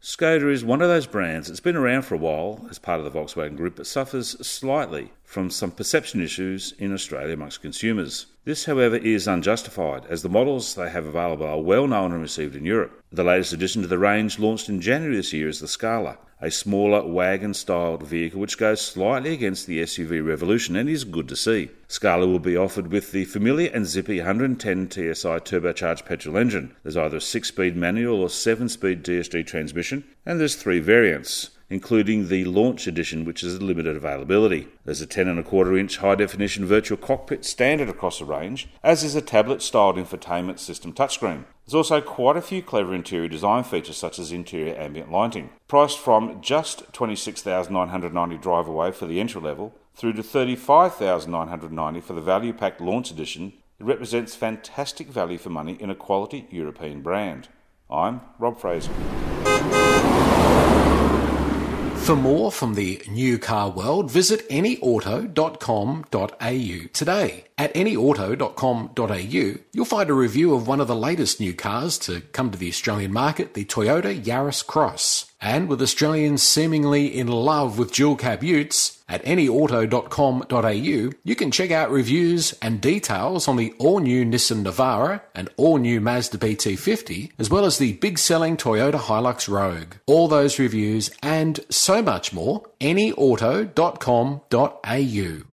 Skoda is one of those brands that's been around for a while as part of the Volkswagen Group but suffers slightly from some perception issues in Australia amongst consumers. This, however, is unjustified, as the models they have available are well known and received in Europe. The latest addition to the range, launched in January this year, is the Scala, a smaller wagon-styled vehicle which goes slightly against the SUV revolution and is good to see. Scala will be offered with the familiar and zippy 110 TSI turbocharged petrol engine. There's either a 6-speed manual or 7-speed DSG transmission, and there's 3 variants, including the Launch Edition, which is limited availability. There's a 10.25-inch high-definition virtual cockpit standard across the range, as is a tablet-styled infotainment system touchscreen. There's also quite a few clever interior design features, such as interior ambient lighting. Priced from just $26,990 drive away for the entry level, through to $35,990 for the value-packed Launch Edition, it represents fantastic value for money in a quality European brand. I'm Rob Fraser. For more from the new car world, visit anyauto.com.au today. At anyauto.com.au, you'll find a review of one of the latest new cars to come to the Australian market, the Toyota Yaris Cross. And with Australians seemingly in love with dual cab utes, at anyauto.com.au, you can check out reviews and details on the all-new Nissan Navara and all-new Mazda BT50, as well as the big-selling Toyota Hilux Rogue. All those reviews and so much more, anyauto.com.au.